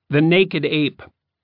The Naked Ape.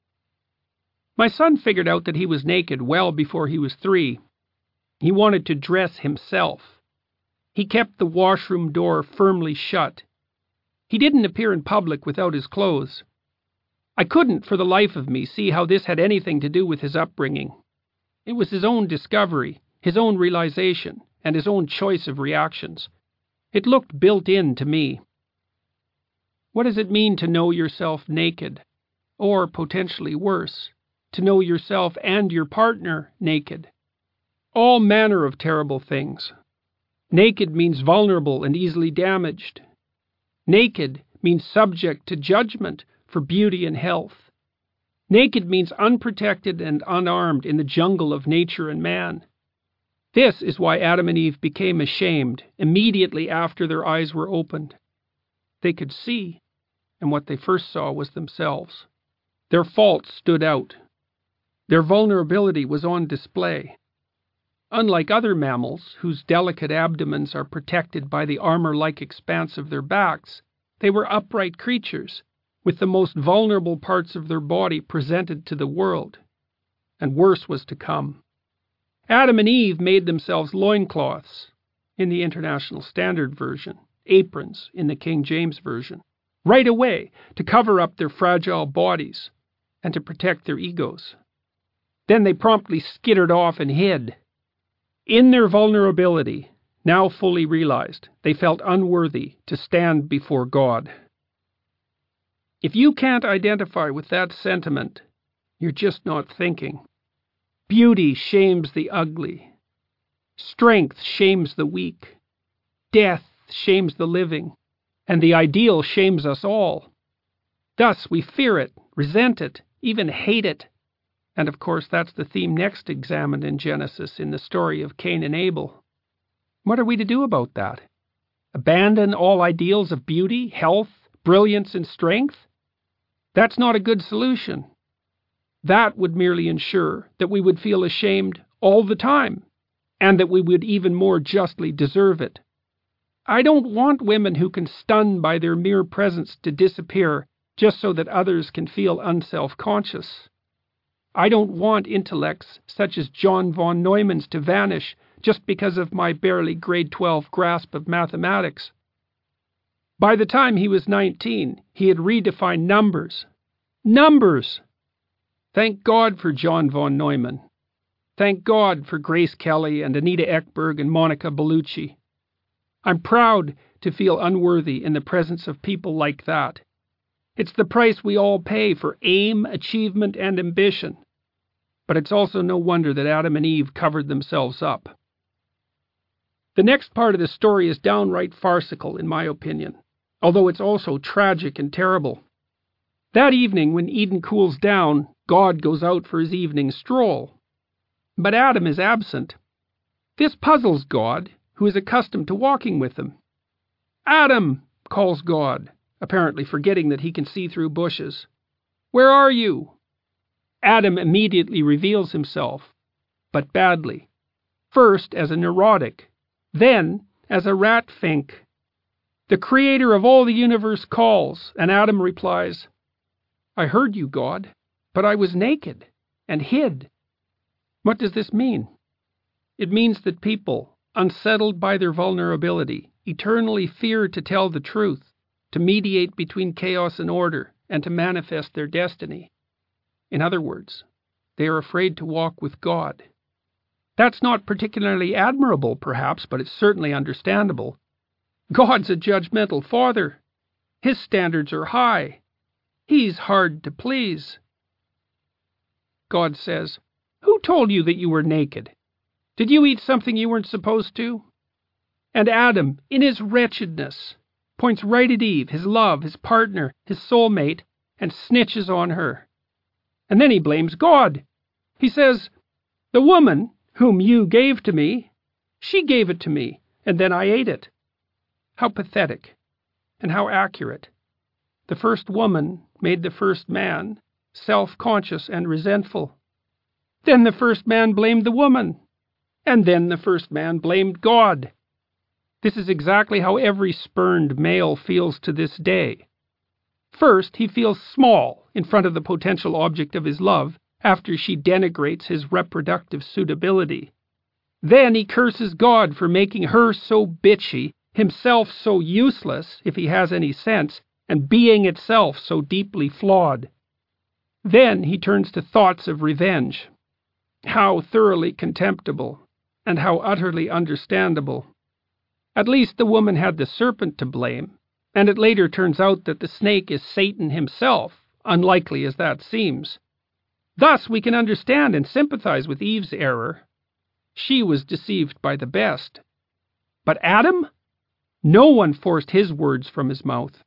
My son figured out that he was naked well before he was 3. He wanted to dress himself. He kept the washroom door firmly shut. He didn't appear in public without his clothes. I couldn't, for the life of me, see how this had anything to do with his upbringing. It was his own discovery, his own realization, and his own choice of reactions. It looked built in to me. What does it mean to know yourself naked? Or, potentially worse, to know yourself and your partner naked? All manner of terrible things. Naked means vulnerable and easily damaged. Naked means subject to judgment for beauty and health. Naked means unprotected and unarmed in the jungle of nature and man. This is why Adam and Eve became ashamed immediately after their eyes were opened. They could see, and what they first saw was themselves. Their faults stood out. Their vulnerability was on display. Unlike other mammals, whose delicate abdomens are protected by the armor-like expanse of their backs, they were upright creatures, with the most vulnerable parts of their body presented to the world. And worse was to come. Adam and Eve made themselves loincloths, in the International Standard Version, aprons in the King James Version, right away to cover up their fragile bodies and to protect their egos. Then they promptly skittered off and hid. In their vulnerability, now fully realized, they felt unworthy to stand before God. If you can't identify with that sentiment, you're just not thinking. Beauty shames the ugly. Strength shames the weak. Death shames the living. And the ideal shames us all. Thus we fear it, resent it, even hate it. And of course that's the theme next examined in Genesis in the story of Cain and Abel. What are we to do about that? Abandon all ideals of beauty, health, brilliance, and strength? That's not a good solution. That would merely ensure that we would feel ashamed all the time, and that we would even more justly deserve it. I don't want women who can stun by their mere presence to disappear just so that others can feel unself-conscious. I don't want intellects such as John von Neumann's to vanish just because of my barely grade 12 grasp of mathematics. By the time he was 19, he had redefined numbers. Numbers! Thank God for John von Neumann. Thank God for Grace Kelly and Anita Ekberg and Monica Bellucci. I'm proud to feel unworthy in the presence of people like that. It's the price we all pay for aim, achievement, and ambition. But it's also no wonder that Adam and Eve covered themselves up. The next part of the story is downright farcical, in my opinion, although it's also tragic and terrible. That evening, when Eden cools down, God goes out for his evening stroll. But Adam is absent. This puzzles God, who is accustomed to walking with him. "Adam," calls God, apparently forgetting that he can see through bushes. "Where are you?" Adam immediately reveals himself, but badly. First as a neurotic, then as a rat-fink. The creator of all the universe calls, and Adam replies, "I heard you, God, but I was naked and hid." What does this mean? It means that people, unsettled by their vulnerability, eternally fear to tell the truth, to mediate between chaos and order, and to manifest their destiny. In other words, they are afraid to walk with God. That's not particularly admirable, perhaps, but it's certainly understandable. God's a judgmental father. His standards are high. He's hard to please. God says, "Who told you that you were naked? Did you eat something you weren't supposed to?" And Adam, in his wretchedness, points right at Eve, his love, his partner, his soulmate, and snitches on her. And then he blames God. He says, "The woman whom you gave to me, she gave it to me, and then I ate it." How pathetic, and how accurate. The first woman made the first man self-conscious and resentful. Then the first man blamed the woman, and then the first man blamed God. This is exactly how every spurned male feels to this day. First, he feels small in front of the potential object of his love after she denigrates his reproductive suitability. Then he curses God for making her so bitchy, himself so useless, if he has any sense, and being itself so deeply flawed. Then he turns to thoughts of revenge. How thoroughly contemptible, and how utterly understandable. At least the woman had the serpent to blame, and it later turns out that the snake is Satan himself, unlikely as that seems. Thus we can understand and sympathize with Eve's error. She was deceived by the best. But Adam? No one forced his words from his mouth.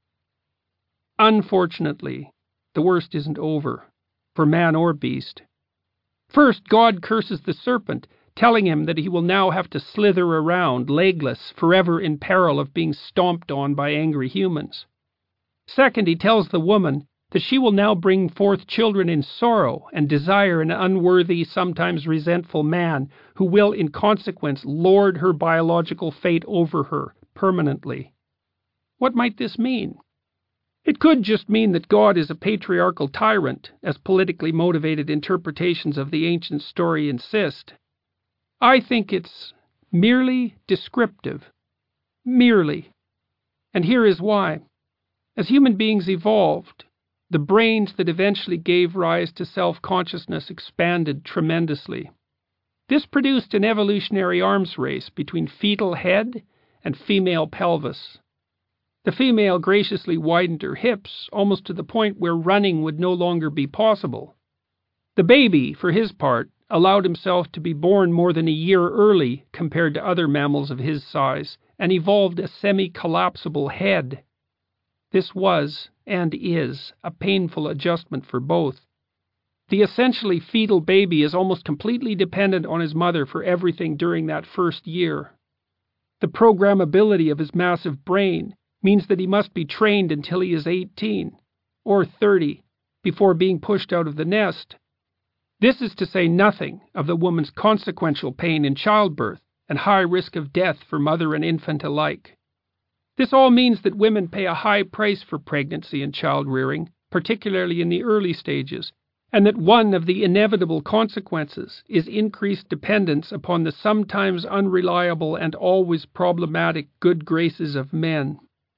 Unfortunately, the worst isn't over, for man or beast. First, God curses the serpent, telling him that he will now have to slither around, legless, forever in peril of being stomped on by angry humans. Second, he tells the woman that she will now bring forth children in sorrow and desire an unworthy, sometimes resentful man who will, in consequence, lord her biological fate over her permanently. What might this mean? It could just mean that God is a patriarchal tyrant, as politically motivated interpretations of the ancient story insist. I think it's merely descriptive. Merely. And here is why. As human beings evolved, the brains that eventually gave rise to self-consciousness expanded tremendously. This produced an evolutionary arms race between fetal head and female pelvis. The female graciously widened her hips, almost to the point where running would no longer be possible. The baby, for his part, allowed himself to be born more than a year early compared to other mammals of his size, and evolved a semi-collapsible head. This was, and is, a painful adjustment for both. The essentially fetal baby is almost completely dependent on his mother for everything during that first year. The programmability of his massive brain means that he must be trained until he is 18, or 30, before being pushed out of the nest. This is to say nothing of the woman's consequential pain in childbirth and high risk of death for mother and infant alike. This all means that women pay a high price for pregnancy and child-rearing, particularly in the early stages, and that one of the inevitable consequences is increased dependence upon the sometimes unreliable and always problematic good graces of men.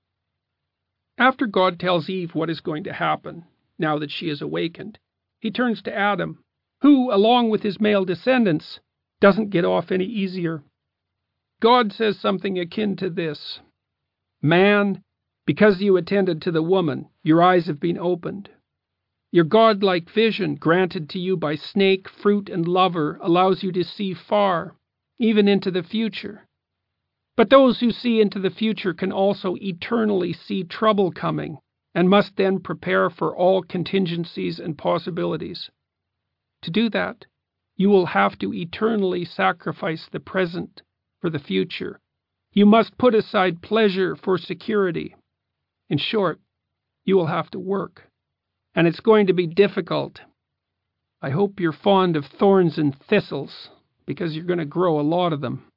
After God tells Eve what is going to happen, now that she is awakened, he turns to Adam, who, along with his male descendants, doesn't get off any easier. God says something akin to this: Man, because you attended to the woman, your eyes have been opened. Your godlike vision, granted to you by snake, fruit, and lover, allows you to see far, even into the future. But those who see into the future can also eternally see trouble coming, and must then prepare for all contingencies and possibilities. To do that, you will have to eternally sacrifice the present for the future. You must put aside pleasure for security. In short, you will have to work. And it's going to be difficult. I hope you're fond of thorns and thistles, because you're going to grow a lot of them.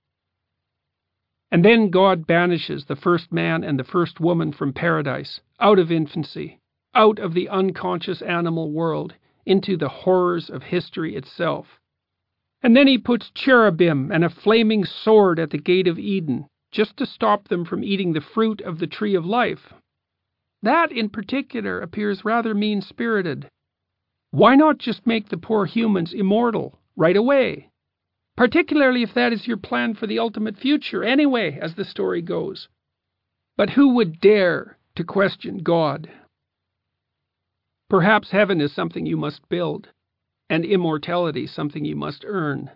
And then God banishes the first man and the first woman from paradise, out of infancy, out of the unconscious animal world, into the horrors of history itself. And then he puts cherubim and a flaming sword at the gate of Eden, just to stop them from eating the fruit of the tree of life. That, in particular, appears rather mean-spirited. Why not just make the poor humans immortal right away? Particularly if that is your plan for the ultimate future, anyway, as the story goes. But who would dare to question God? Perhaps heaven is something you must build, and immortality something you must earn.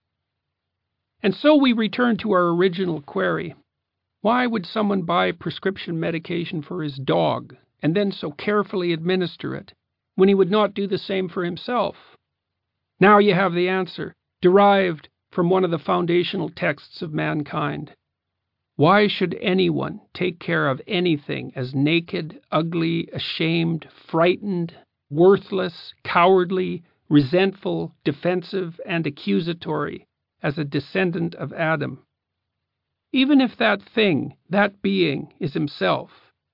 And so we return to our original query. Why would someone buy prescription medication for his dog, and then so carefully administer it, when he would not do the same for himself? Now you have the answer, derived from one of the foundational texts of mankind. Why should anyone take care of anything as naked, ugly, ashamed, frightened, worthless, cowardly, resentful, defensive, and accusatory as a descendant of Adam? Even if that thing, that being, is himself,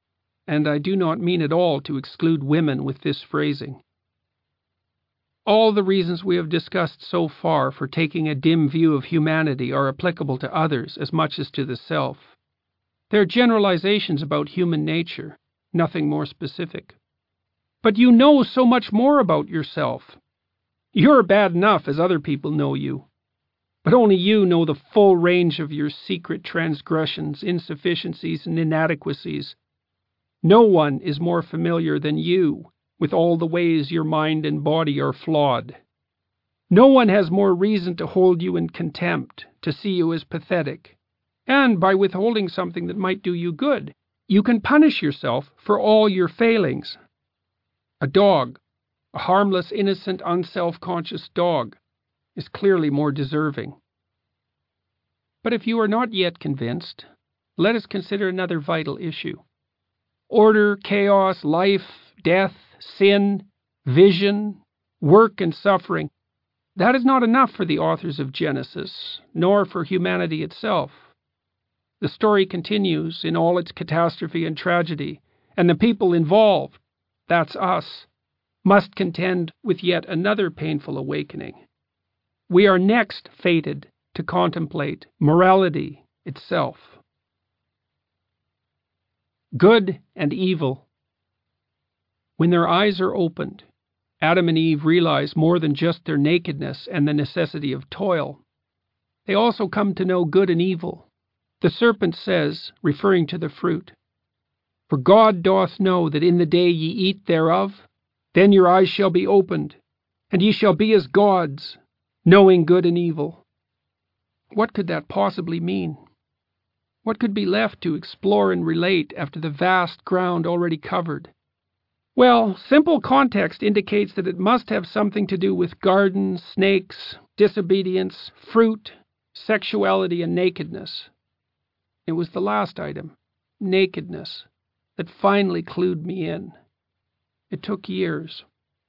and I do not mean at all to exclude women with this phrasing. All the reasons we have discussed so far for taking a dim view of humanity are applicable to others as much as to the self. They're generalizations about human nature, nothing more specific. But you know so much more about yourself. You're bad enough as other people know you, but only you know the full range of your secret transgressions, insufficiencies, and inadequacies. No one is more familiar than you with all the ways your mind and body are flawed. No one has more reason to hold you in contempt, to see you as pathetic. And by withholding something that might do you good, you can punish yourself for all your failings. A dog, a harmless, innocent, unself-conscious dog, is clearly more deserving. But if you are not yet convinced, let us consider another vital issue. Order, chaos, life, death, sin, vision, work, and suffering. That is not enough for the authors of Genesis, nor for humanity itself. The story continues in all its catastrophe and tragedy, and the people involved, that's us, must contend with yet another painful awakening. We are next fated to contemplate morality itself. Good and evil. When their eyes are opened, Adam and Eve realize more than just their nakedness and the necessity of toil. They also come to know good and evil. The serpent says, referring to the fruit, "For God doth know that in the day ye eat thereof, then your eyes shall be opened, and ye shall be as gods, knowing good and evil." What could that possibly mean? What could be left to explore and relate after the vast ground already covered? Well, simple context indicates that it must have something to do with gardens, snakes, disobedience, fruit, sexuality, and nakedness. It was the last item, nakedness, that finally clued me in. It took years.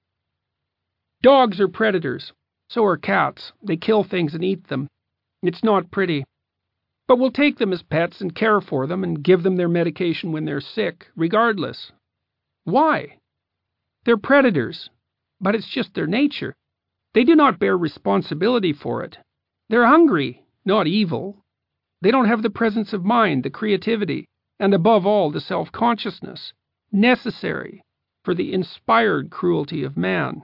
Dogs are predators. So are cats. They kill things and eat them. It's not pretty. But we'll take them as pets and care for them and give them their medication when they're sick, regardless. Why? They're predators, but it's just their nature. They do not bear responsibility for it. They're hungry, not evil. They don't have the presence of mind, the creativity, and above all, the self-consciousness necessary for the inspired cruelty of man.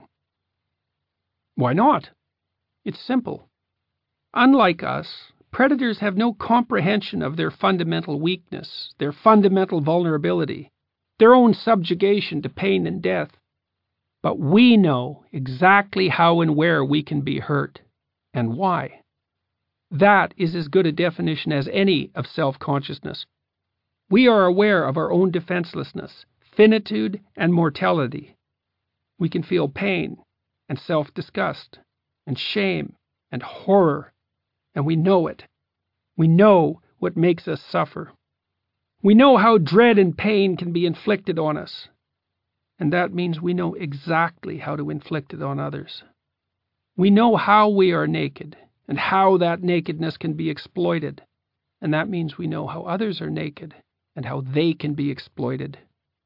Why not? It's simple. Unlike us, predators have no comprehension of their fundamental weakness, their fundamental vulnerability, their own subjugation to pain and death. But we know exactly how and where we can be hurt, and why. That is as good a definition as any of self-consciousness. We are aware of our own defenselessness, finitude, and mortality. We can feel pain and self-disgust and shame and horror, and we know it. We know what makes us suffer. We know how dread and pain can be inflicted on us, and that means we know exactly how to inflict it on others. We know how we are naked and how that nakedness can be exploited, and that means we know how others are naked and how they can be exploited.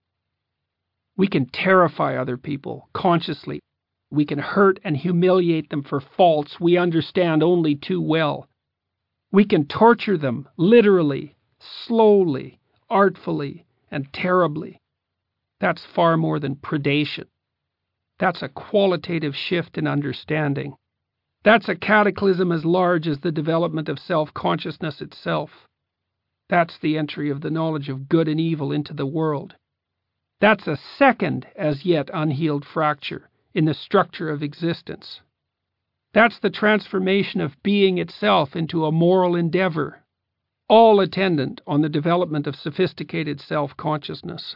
We can terrify other people consciously. We can hurt and humiliate them for faults we understand only too well. We can torture them literally, slowly, artfully, and terribly. That's far more than predation. That's a qualitative shift in understanding. That's a cataclysm as large as the development of self-consciousness itself. That's the entry of the knowledge of good and evil into the world. That's a second, as yet unhealed fracture in the structure of existence. That's the transformation of being itself into a moral endeavor, all attendant on the development of sophisticated self-consciousness.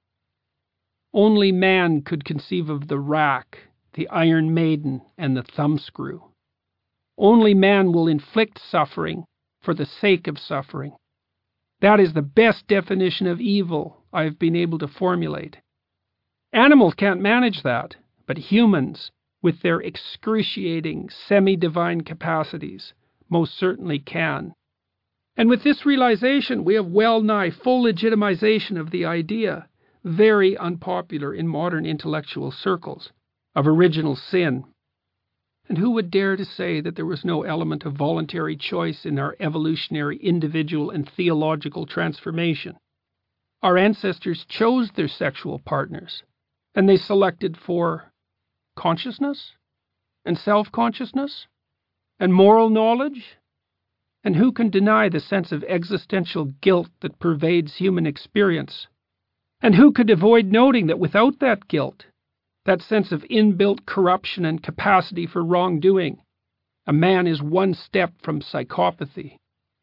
Only man could conceive of the rack, the Iron Maiden, and the thumbscrew. Only man will inflict suffering for the sake of suffering. That is the best definition of evil I have been able to formulate. Animals can't manage that, but humans, with their excruciating, semi-divine capacities, most certainly can. And with this realization, we have well-nigh full legitimization of the idea very unpopular in modern intellectual circles, of original sin. And who would dare to say that there was no element of voluntary choice in our evolutionary, individual, and theological transformation? Our ancestors chose their sexual partners, and they selected for consciousness, and self-consciousness, and moral knowledge. And who can deny the sense of existential guilt that pervades human experience? And who could avoid noting that without that guilt, that sense of inbuilt corruption and capacity for wrongdoing, a man is one step from psychopathy?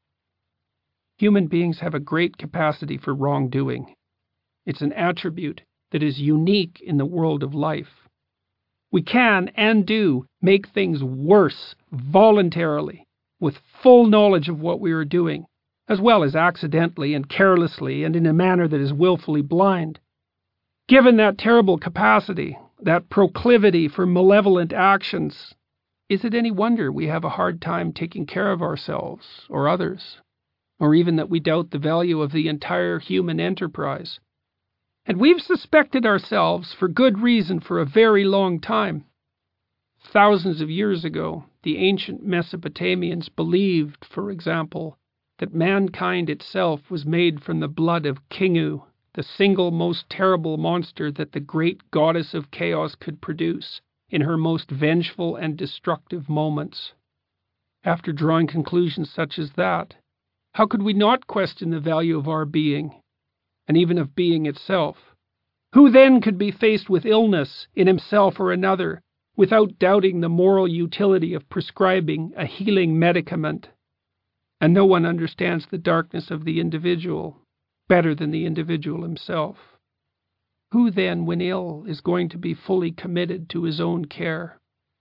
Human beings have a great capacity for wrongdoing. It's an attribute that is unique in the world of life. We can and do make things worse voluntarily, with full knowledge of what we are doing, as well as accidentally and carelessly and in a manner that is willfully blind. Given that terrible capacity, that proclivity for malevolent actions, is it any wonder we have a hard time taking care of ourselves or others, or even that we doubt the value of the entire human enterprise? And we've suspected ourselves for good reason for a very long time. Thousands of years ago, the ancient Mesopotamians believed, for example, that mankind itself was made from the blood of Kingu, the single most terrible monster that the great goddess of chaos could produce in her most vengeful and destructive moments. After drawing conclusions such as that, how could we not question the value of our being, and even of being itself? Who then could be faced with illness in himself or another without doubting the moral utility of prescribing a healing medicament? And no one understands the darkness of the individual better than the individual himself. Who then, when ill, is going to be fully committed to his own care?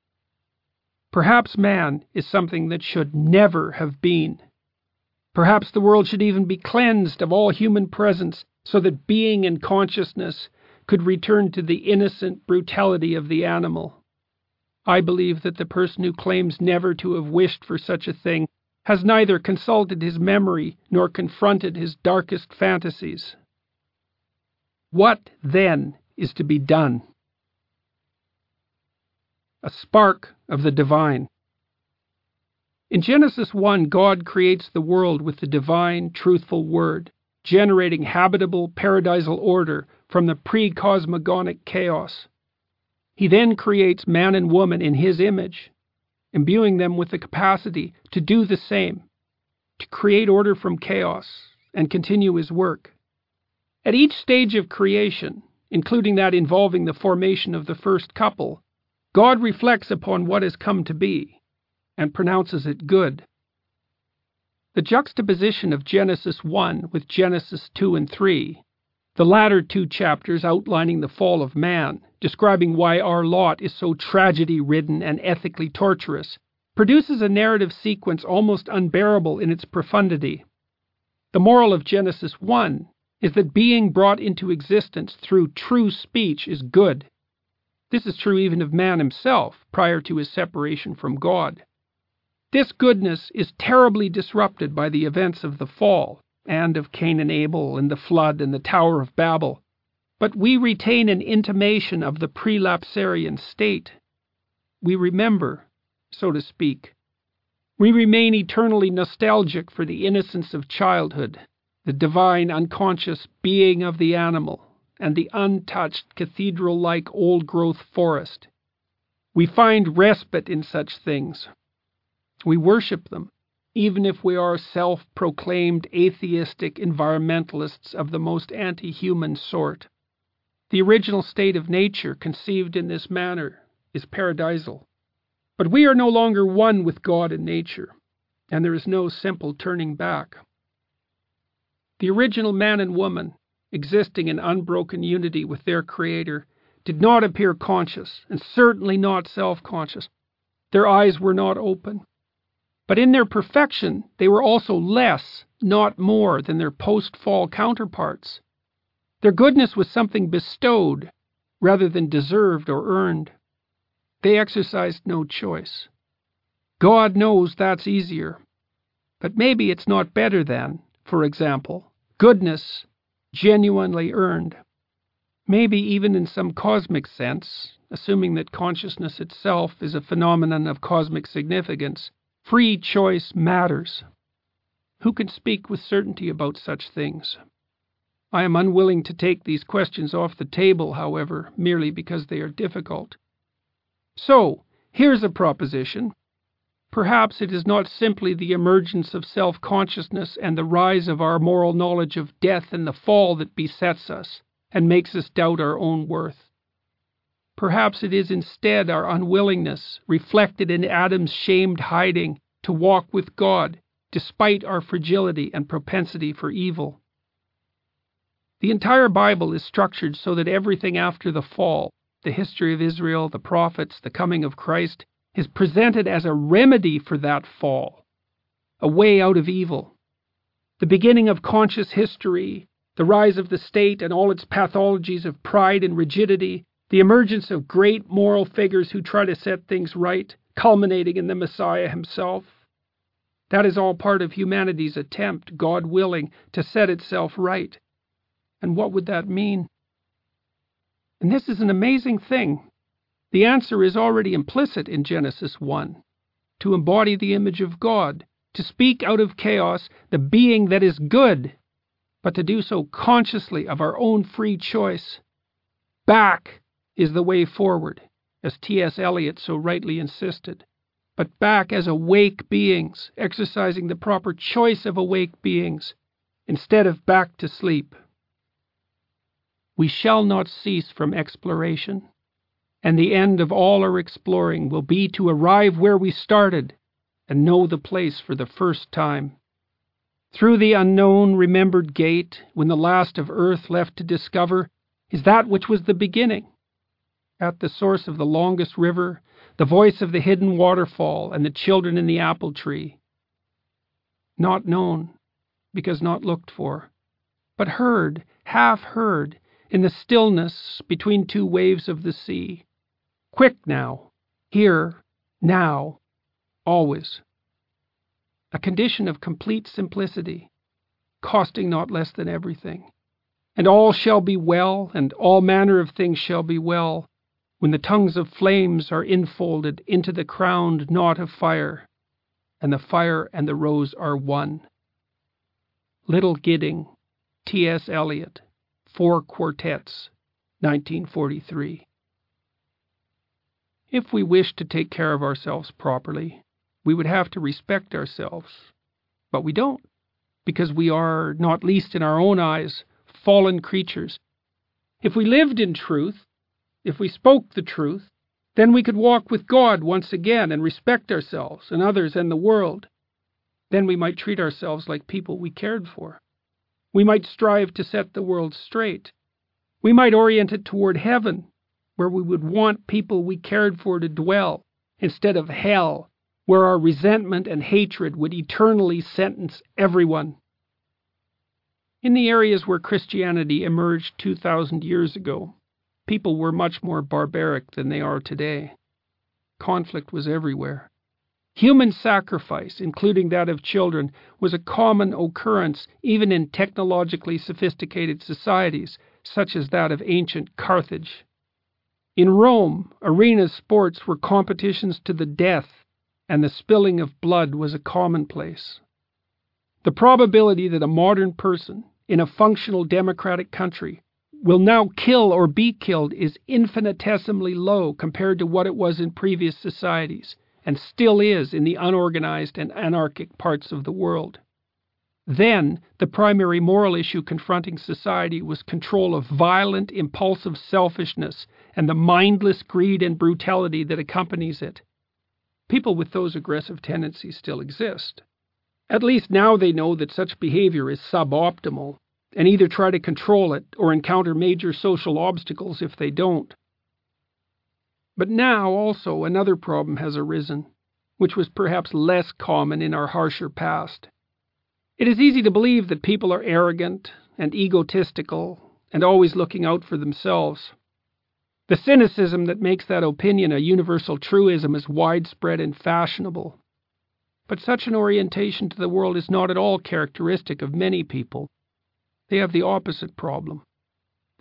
Perhaps man is something that should never have been. Perhaps the world should even be cleansed of all human presence so that being and consciousness could return to the innocent brutality of the animal. I believe that the person who claims never to have wished for such a thing has neither consulted his memory nor confronted his darkest fantasies. What, then, is to be done? A spark of the divine. In Genesis 1, God creates the world with the divine, truthful word, generating habitable, paradisal order from the pre-cosmogonic chaos. He then creates man and woman in his image, imbuing them with the capacity to do the same, to create order from chaos and continue his work. At each stage of creation, including that involving the formation of the first couple, God reflects upon what has come to be and pronounces it good. The juxtaposition of Genesis 1 with Genesis 2 and 3, the latter two chapters outlining the fall of man, describing why our lot is so tragedy-ridden and ethically torturous, produces a narrative sequence almost unbearable in its profundity. The moral of Genesis 1 is that being brought into existence through true speech is good. This is true even of man himself prior to his separation from God. This goodness is terribly disrupted by the events of the fall, and of Cain and Abel, and the flood, and the Tower of Babel. But we retain an intimation of the prelapsarian state. We remember, so to speak. We remain eternally nostalgic for the innocence of childhood, the divine unconscious being of the animal, and the untouched cathedral-like old-growth forest. We find respite in such things. We worship them, even if we are self-proclaimed atheistic environmentalists of the most anti-human sort. The original state of nature, conceived in this manner, is paradisal. But we are no longer one with God and nature, and there is no simple turning back. The original man and woman, existing in unbroken unity with their Creator, did not appear conscious, and certainly not self-conscious. Their eyes were not open. But in their perfection, they were also less, not more, than their post-fall counterparts. Their goodness was something bestowed, rather than deserved or earned. They exercised no choice. God knows that's easier. But maybe it's not better than, for example, goodness genuinely earned. Maybe even in some cosmic sense, assuming that consciousness itself is a phenomenon of cosmic significance, free choice matters. Who can speak with certainty about such things? I am unwilling to take these questions off the table, however, merely because they are difficult. So, here's a proposition. Perhaps it is not simply the emergence of self-consciousness and the rise of our moral knowledge of death and the fall that besets us and makes us doubt our own worth. Perhaps it is instead our unwillingness, reflected in Adam's shamed hiding, to walk with God, despite our fragility and propensity for evil. The entire Bible is structured so that everything after the fall, the history of Israel, the prophets, the coming of Christ, is presented as a remedy for that fall, a way out of evil. The beginning of conscious history, the rise of the state and all its pathologies of pride and rigidity, the emergence of great moral figures who try to set things right, culminating in the Messiah himself. That is all part of humanity's attempt, God willing, to set itself right. And what would that mean? And this is an amazing thing. The answer is already implicit in Genesis 1. To embody the image of God, to speak out of chaos the being that is good, but to do so consciously of our own free choice. Back is the way forward, as T.S. Eliot so rightly insisted, but back as awake beings, exercising the proper choice of awake beings, instead of back to sleep. We shall not cease from exploration, and the end of all our exploring will be to arrive where we started and know the place for the first time. Through the unknown, remembered gate, when the last of earth left to discover is that which was the beginning. At the source of the longest river, the voice of the hidden waterfall and the children in the apple tree. Not known, because not looked for, but heard, half heard, in the stillness between two waves of the sea. Quick now, here, now, always. A condition of complete simplicity, costing not less than everything. And all shall be well, and all manner of things shall be well, when the tongues of flames are infolded into the crowned knot of fire, and the fire and the rose are one. Little Gidding, T.S. Eliot, 4 Quartets, 1943. If we wish to take care of ourselves properly, we would have to respect ourselves. But we don't, because we are, not least in our own eyes, fallen creatures. If we lived in truth, if we spoke the truth, then we could walk with God once again and respect ourselves and others and the world. Then we might treat ourselves like people we cared for. We might strive to set the world straight. We might orient it toward heaven, where we would want people we cared for to dwell, instead of hell, where our resentment and hatred would eternally sentence everyone. In the areas where Christianity emerged 2,000 years ago, people were much more barbaric than they are today. Conflict was everywhere. Human sacrifice, including that of children, was a common occurrence even in technologically sophisticated societies, such as that of ancient Carthage. In Rome, arena sports were competitions to the death, and the spilling of blood was a commonplace. The probability that a modern person, in a functional democratic country, will now kill or be killed is infinitesimally low compared to what it was in previous societies, and still is in the unorganized and anarchic parts of the world. Then, the primary moral issue confronting society was control of violent, impulsive selfishness and the mindless greed and brutality that accompanies it. People with those aggressive tendencies still exist. At least now they know that such behavior is suboptimal, and either try to control it or encounter major social obstacles if they don't. But now also another problem has arisen, which was perhaps less common in our harsher past. It is easy to believe that people are arrogant and egotistical and always looking out for themselves. The cynicism that makes that opinion a universal truism is widespread and fashionable. But such an orientation to the world is not at all characteristic of many people. They have the opposite problem.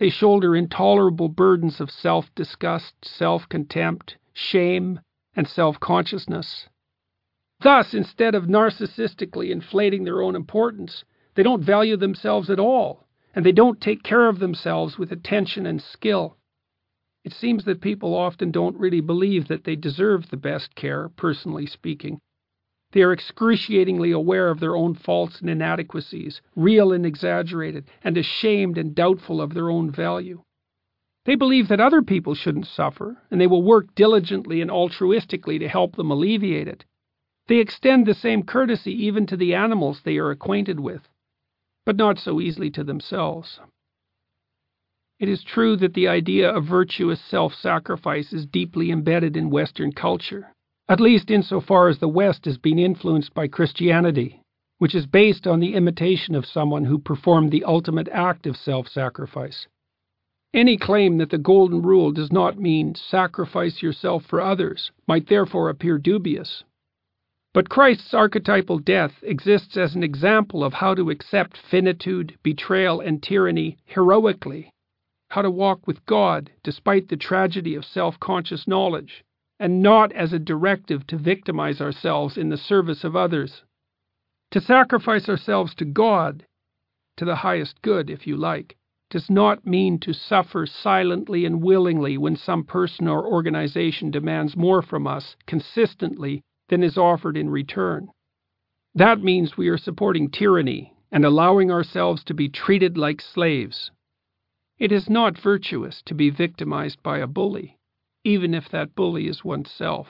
They shoulder intolerable burdens of self-disgust, self-contempt, shame, and self-consciousness. Thus, instead of narcissistically inflating their own importance, they don't value themselves at all, and they don't take care of themselves with attention and skill. It seems that people often don't really believe that they deserve the best care, personally speaking. They are excruciatingly aware of their own faults and inadequacies, real and exaggerated, and ashamed and doubtful of their own value. They believe that other people shouldn't suffer, and they will work diligently and altruistically to help them alleviate it. They extend the same courtesy even to the animals they are acquainted with, but not so easily to themselves. It is true that the idea of virtuous self-sacrifice is deeply embedded in Western culture, at least insofar as the West has been influenced by Christianity, which is based on the imitation of someone who performed the ultimate act of self-sacrifice. Any claim that the Golden Rule does not mean sacrifice yourself for others might therefore appear dubious. But Christ's archetypal death exists as an example of how to accept finitude, betrayal, and tyranny heroically, how to walk with God despite the tragedy of self-conscious knowledge, and not as a directive to victimize ourselves in the service of others. To sacrifice ourselves to God, to the highest good, if you like, does not mean to suffer silently and willingly when some person or organization demands more from us consistently than is offered in return. That means we are supporting tyranny and allowing ourselves to be treated like slaves. It is not virtuous to be victimized by a bully, even if that bully is oneself.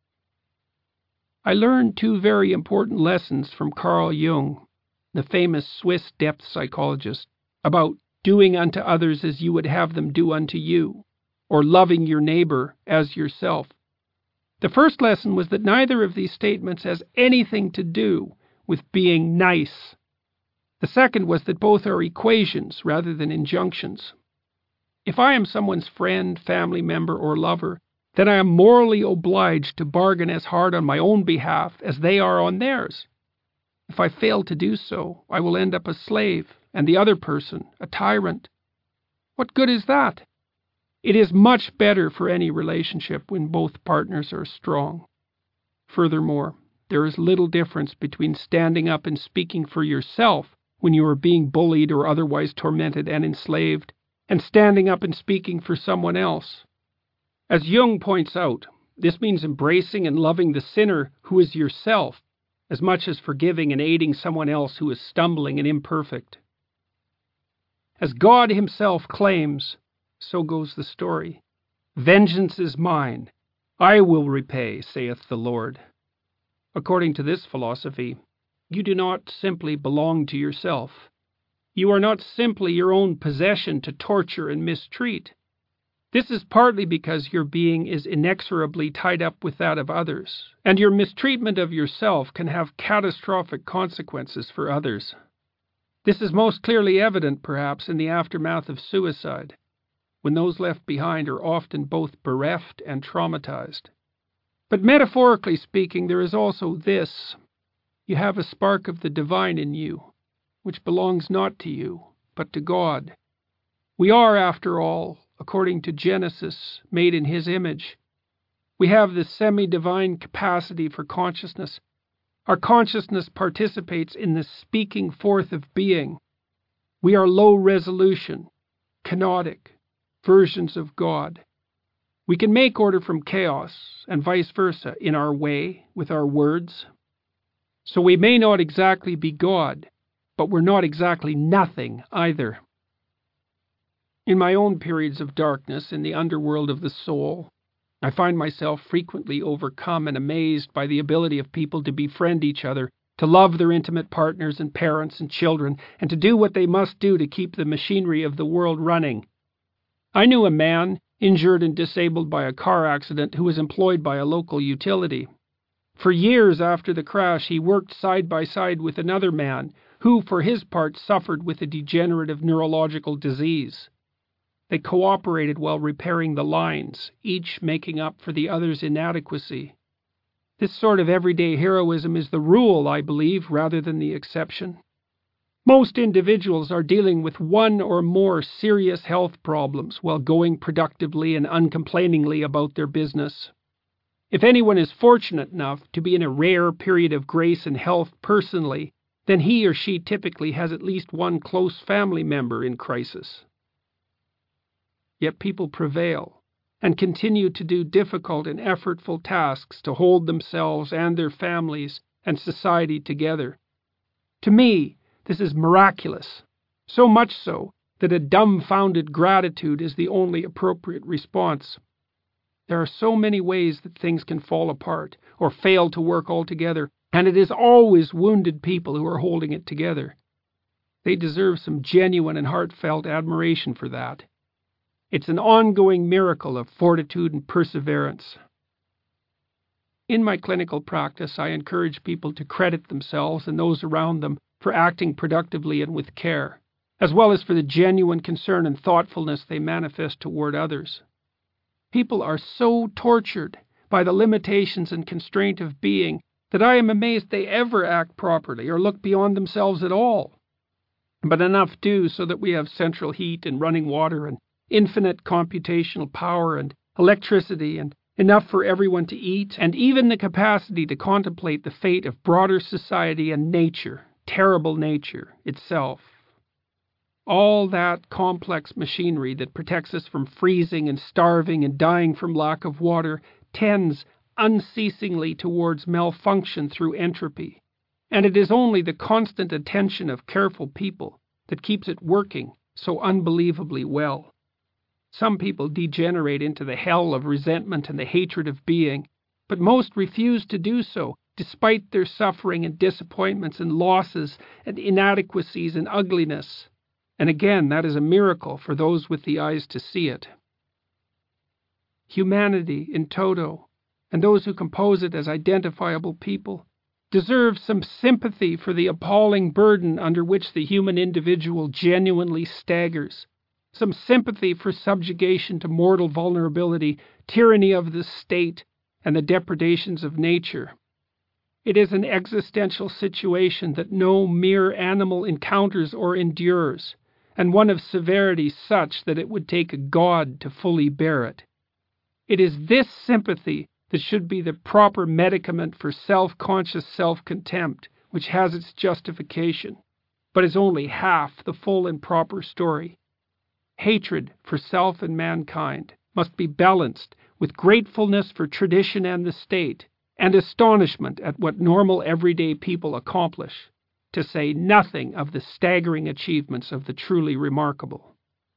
I learned two very important lessons from Carl Jung, the famous Swiss depth psychologist, about doing unto others as you would have them do unto you, or loving your neighbor as yourself. The first lesson was that neither of these statements has anything to do with being nice. The second was that both are equations rather than injunctions. If I am someone's friend, family member, or lover, then I am morally obliged to bargain as hard on my own behalf as they are on theirs. If I fail to do so, I will end up a slave, and the other person a tyrant. What good is that? It is much better for any relationship when both partners are strong. Furthermore, there is little difference between standing up and speaking for yourself when you are being bullied or otherwise tormented and enslaved, and standing up and speaking for someone else. As Jung points out, this means embracing and loving the sinner who is yourself, as much as forgiving and aiding someone else who is stumbling and imperfect. As God himself claims, so goes the story, "Vengeance is mine, I will repay, saith the Lord." According to this philosophy, you do not simply belong to yourself. You are not simply your own possession to torture and mistreat. This is partly because your being is inexorably tied up with that of others, and your mistreatment of yourself can have catastrophic consequences for others. This is most clearly evident, perhaps, in the aftermath of suicide, when those left behind are often both bereft and traumatized. But metaphorically speaking, there is also this. You have a spark of the divine in you, which belongs not to you, but to God. We are, after all, according to Genesis, made in his image. We have this semi-divine capacity for consciousness. Our consciousness participates in the speaking forth of being. We are low resolution, kenotic versions of God. We can make order from chaos, and vice versa, in our way, with our words. So we may not exactly be God, but we're not exactly nothing either. In my own periods of darkness in the underworld of the soul, I find myself frequently overcome and amazed by the ability of people to befriend each other, to love their intimate partners and parents and children, and to do what they must do to keep the machinery of the world running. I knew a man, injured and disabled by a car accident, who was employed by a local utility. For years after the crash, he worked side by side with another man, who, for his part, suffered with a degenerative neurological disease. They cooperated while repairing the lines, each making up for the other's inadequacy. This sort of everyday heroism is the rule, I believe, rather than the exception. Most individuals are dealing with one or more serious health problems while going productively and uncomplainingly about their business. If anyone is fortunate enough to be in a rare period of grace and health personally, then he or she typically has at least one close family member in crisis. Yet people prevail and continue to do difficult and effortful tasks to hold themselves and their families and society together. To me, this is miraculous, so much so that a dumbfounded gratitude is the only appropriate response. There are so many ways that things can fall apart or fail to work altogether, and it is always wounded people who are holding it together. They deserve some genuine and heartfelt admiration for that. It's an ongoing miracle of fortitude and perseverance. In my clinical practice, I encourage people to credit themselves and those around them for acting productively and with care, as well as for the genuine concern and thoughtfulness they manifest toward others. People are so tortured by the limitations and constraint of being that I am amazed they ever act properly or look beyond themselves at all. But enough do so that we have central heat and running water and infinite computational power and electricity and enough for everyone to eat, and even the capacity to contemplate the fate of broader society and nature, terrible nature itself. All that complex machinery that protects us from freezing and starving and dying from lack of water tends unceasingly towards malfunction through entropy, and it is only the constant attention of careful people that keeps it working so unbelievably well. Some people degenerate into the hell of resentment and the hatred of being, but most refuse to do so, despite their suffering and disappointments and losses and inadequacies and ugliness. And again, that is a miracle for those with the eyes to see it. Humanity in toto, and those who compose it as identifiable people, deserve some sympathy for the appalling burden under which the human individual genuinely staggers, some sympathy for subjugation to mortal vulnerability, tyranny of the state, and the depredations of nature. It is an existential situation that no mere animal encounters or endures, and one of severity such that it would take a god to fully bear it. It is this sympathy that should be the proper medicament for self-conscious self-contempt, which has its justification, but is only half the full and proper story. Hatred for self and mankind must be balanced with gratefulness for tradition and the state, and astonishment at what normal everyday people accomplish, to say nothing of the staggering achievements of the truly remarkable.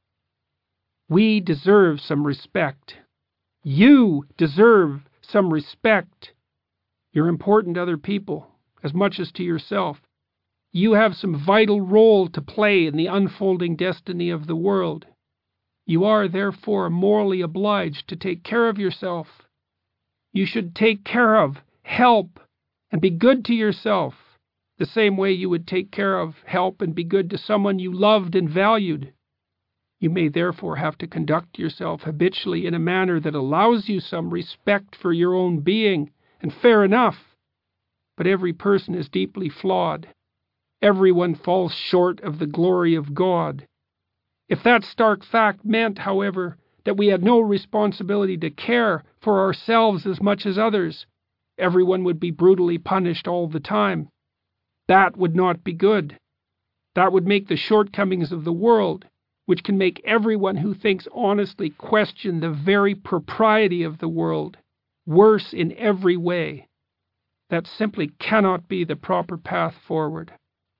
We deserve some respect. You deserve some respect. You're important to other people as much as to yourself. You have some vital role to play in the unfolding destiny of the world. You are, therefore, morally obliged to take care of yourself. You should take care of, help, and be good to yourself, the same way you would take care of, help, and be good to someone you loved and valued. You may therefore have to conduct yourself habitually in a manner that allows you some respect for your own being, and fair enough. But every person is deeply flawed. Everyone falls short of the glory of God. If that stark fact meant, however, that we had no responsibility to care for ourselves as much as others, everyone would be brutally punished all the time. That would not be good. That would make the shortcomings of the world, which can make everyone who thinks honestly question the very propriety of the world, worse in every way. That simply cannot be the proper path forward.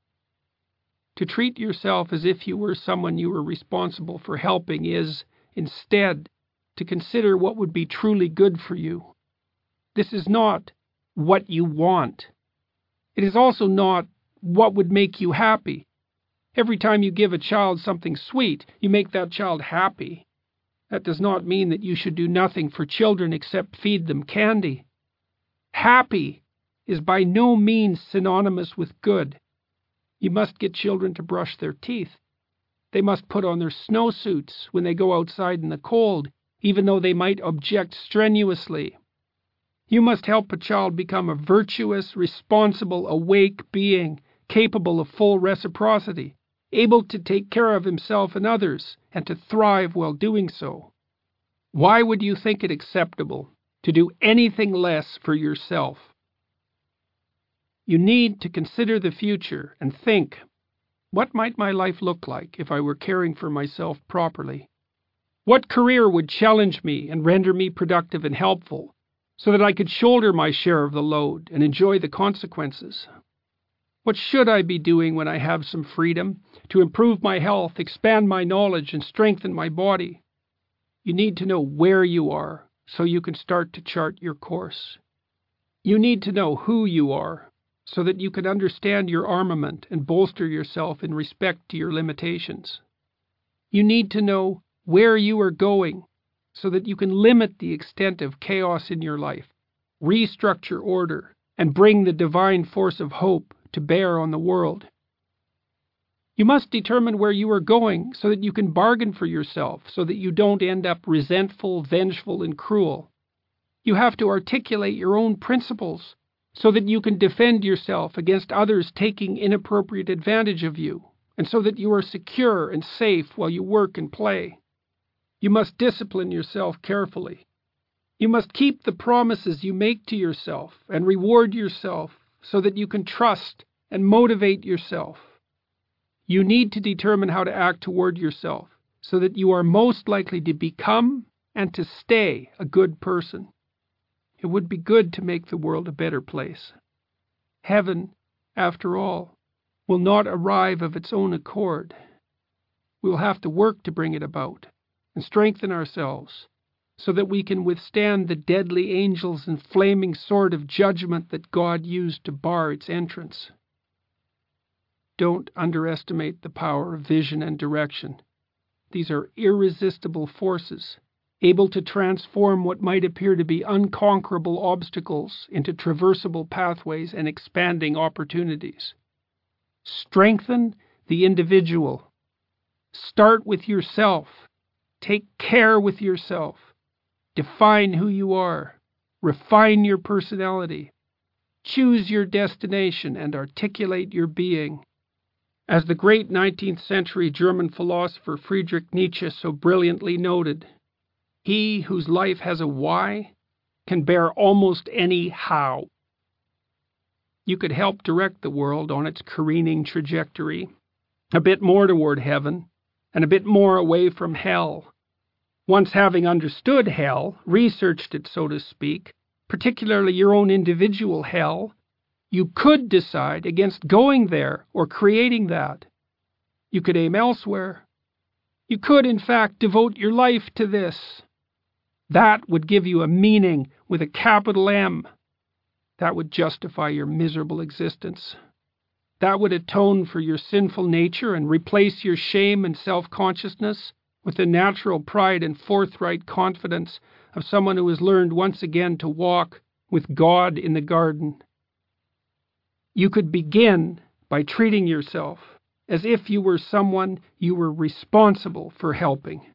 To treat yourself as if you were someone you were responsible for helping is, instead, to consider what would be truly good for you. This is not what you want. It is also not what would make you happy. Every time you give a child something sweet, you make that child happy. That does not mean that you should do nothing for children except feed them candy. Happy is by no means synonymous with good. You must get children to brush their teeth. They must put on their snowsuits when they go outside in the cold, even though they might object strenuously. You must help a child become a virtuous, responsible, awake being, capable of full reciprocity, able to take care of himself and others, and to thrive while doing so. Why would you think it acceptable to do anything less for yourself? You need to consider the future and think, what might my life look like if I were caring for myself properly? What career would challenge me and render me productive and helpful, so that I could shoulder my share of the load and enjoy the consequences? What should I be doing when I have some freedom to improve my health, expand my knowledge, and strengthen my body? You need to know where you are so you can start to chart your course. You need to know who you are so that you can understand your armament and bolster yourself in respect to your limitations. You need to know where you are going so that you can limit the extent of chaos in your life, restructure order, and bring the divine force of hope to bear on the world. You must determine where you are going so that you can bargain for yourself, so that you don't end up resentful, vengeful, and cruel. You have to articulate your own principles so that you can defend yourself against others taking inappropriate advantage of you, and so that you are secure and safe while you work and play. You must discipline yourself carefully. You must keep the promises you make to yourself and reward yourself so that you can trust and motivate yourself. You need to determine how to act toward yourself so that you are most likely to become and to stay a good person. It would be good to make the world a better place. Heaven, after all, will not arrive of its own accord. We will have to work to bring it about and strengthen ourselves so that we can withstand the deadly angels and flaming sword of judgment that God used to bar its entrance. Don't underestimate the power of vision and direction. These are irresistible forces, able to transform what might appear to be unconquerable obstacles into traversable pathways and expanding opportunities. Strengthen the individual. Start with yourself. Take care with yourself. Define who you are. Refine your personality. Choose your destination and articulate your being. As the great 19th century German philosopher Friedrich Nietzsche so brilliantly noted, he whose life has a why can bear almost any how. You could help direct the world on its careening trajectory, a bit more toward heaven and a bit more away from hell. Once having understood hell, researched it, so to speak, particularly your own individual hell, you could decide against going there or creating that. You could aim elsewhere. You could, in fact, devote your life to this. That would give you a meaning with a capital M. That would justify your miserable existence. That would atone for your sinful nature and replace your shame and self-consciousness with the natural pride and forthright confidence of someone who has learned once again to walk with God in the garden. You could begin by treating yourself as if you were someone you were responsible for helping.